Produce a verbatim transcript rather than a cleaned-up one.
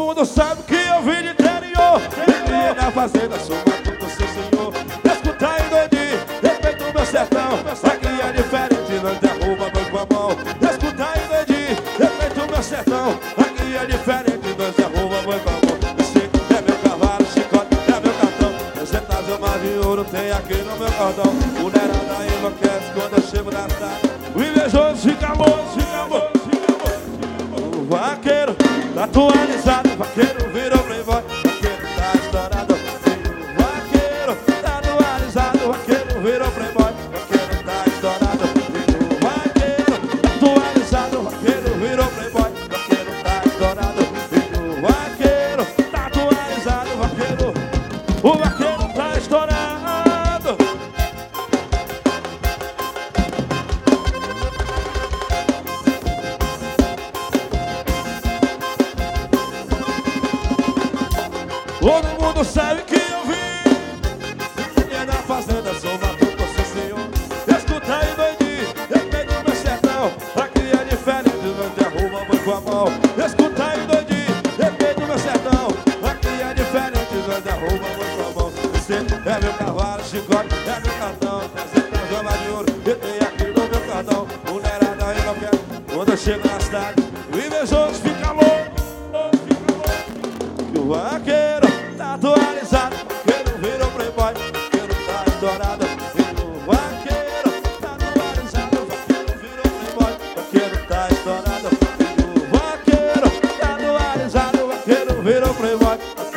mundo sabe que eu vim de interior. Vivi na fazenda, sou matuto, seu senhor. Escuta e doidinho, respeito o meu sertão. Aqui é diferente, não derruba boi com a mão. Escuta e doidinho, respeito o meu sertão. Aqui é diferente, não derruba boi com a mão. Esse é meu cavalo, chicote é meu cartão. Trezentas gramas de ouro tem aqui no meu cordão. Mulherada enlouquece quando eu chego na cidade. O invejoso fica louco, fica louco, fica louco. O vaqueiro tá atualizado, o vaqueiro virou playboy. O vaqueiro tá estourado. O vaqueiro tá atualizado, o vaqueiro virou playboy. O vaqueiro tá estourado. O vaqueiro tá atualizado, o vaqueiro virou playboy. O vaqueiro tá estourado. O vaqueiro tá atualizado, o vaqueiro, o vaqueiro tá estourado. Todo mundo sabe que eu vim. E na fazenda sou matuto, seu senhor. Escuta aí, doidinho, respeito o meu sertão. Aqui é diferente, não derruba boi com a mão. Escuta aí, doidinho, respeito o meu sertão. Aqui é diferente, não derruba boi com a mão. Você é meu cavalo, chicote é meu cartão. trezentas gramas de ouro e tem aqui no meu cordão. Mulherada aí não quero quando eu chego na cidade. O invejoso fica louco, fica louco. Que o vaqueiro tá atualizado, o vaqueiro virou playboy, o vaqueiro tá estourado. O vaqueiro tá atualizado, o vaqueiro virou playboy, o vaqueiro tá estourado. O vaqueiro tá atualizado, o vaqueiro virou playboy.